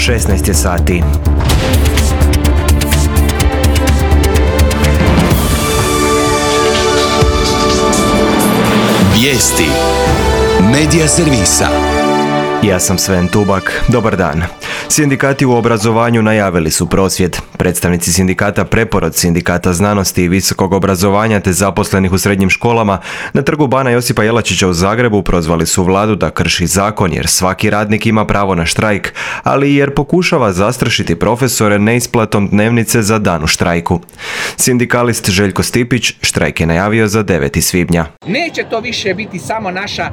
16 je sati. Vijesti Medija servisa. Ja sam Sven Tubak. Dobar dan. Sindikati u obrazovanju najavili su prosvjed. Predstavnici sindikata Preporod, Sindikata znanosti i visokog obrazovanja te zaposlenih u srednjim školama na trgu Bana Josipa Jelačića u Zagrebu prozvali su vladu da krši zakon jer svaki radnik ima pravo na štrajk, ali i jer pokušava zastrašiti profesore neisplatom dnevnice za dan u štrajku. Sindikalist Željko Stipić štrajk je najavio za 9. svibnja. Neće to više biti samo naša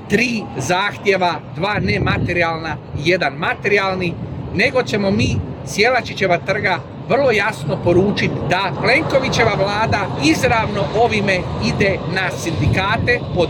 3 zahtjeva, 2 nematerijalna i 1 materijalni, nego ćemo mi s Jelačićeva trga vrlo jasno poručiti da Plenkovićeva vlada izravno ovime ide na sindikate pod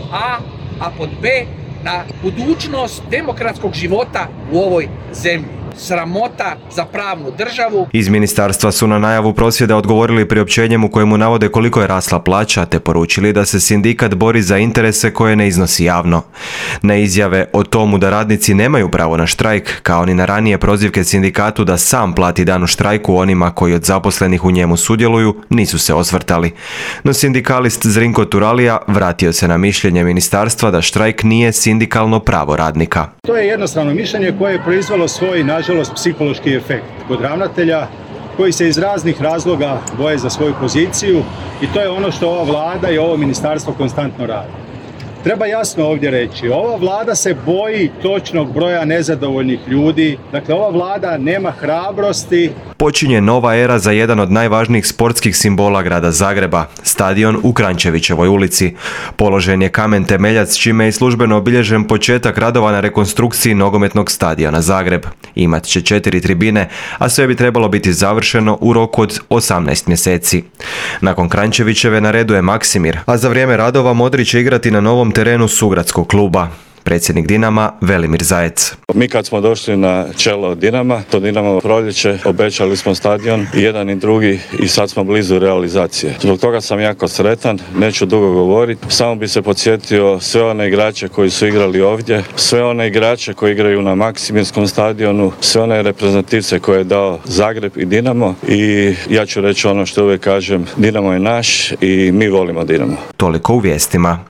a pod B na budućnost demokratskog života u ovoj zemlji. Sramota za pravnu državu. Iz ministarstva su na najavu prosvjeda odgovorili priopćenjem u kojemu navode koliko je rasla plaća, te poručili da se sindikat bori za interese koje ne iznosi javno. Na izjave o tomu da radnici nemaju pravo na štrajk, kao ni na ranije prozivke sindikatu da sam plati dan u štrajku onima koji od zaposlenih u njemu sudjeluju, nisu se osvrtali. No sindikalist Zrinko Turalija vratio se na mišljenje ministarstva da štrajk nije sindikalno pravo radnika. To je jednostavno mišljenje koje je proizvelo svoj, nažalost, psihološki efekt kod ravnatelja koji se iz raznih razloga boje za svoju poziciju i to je ono što ova vlada i ovo ministarstvo konstantno radi. Treba jasno ovdje reći, ova vlada se boji točnog broja nezadovoljnih ljudi, dakle ova vlada nema hrabrosti. Počinje nova era za jedan od najvažnijih sportskih simbola grada Zagreba, stadion u Kranjčevićevoj ulici. Položen je kamen temeljac čime je službeno obilježen početak radova na rekonstrukciji nogometnog stadiona Zagreb. Imat će 4 tribine, a sve bi trebalo biti završeno u roku od 18 mjeseci. Nakon Kranjčevićeve na redu je Maksimir, a za vrijeme radova Modrić će igrati na novom terenu Sugradskog kluba. Predsjednik Dinama Velimir Zajec. Mi kad smo došli na čelo Dinama, to Dinamo proljeće, obećali smo stadion i jedan i drugi i sad smo blizu realizacije. Zbog toga sam jako sretan, neću dugo govoriti, samo bi se podsjetio sve one igrače koji su igrali ovdje, sve one igrače koji igraju na Maksimirskom stadionu, sve one reprezentativce koje je dao Zagreb i Dinamo i ja ću reći ono što uvijek kažem, Dinamo je naš i mi volimo Dinamo. Toliko u vijestima.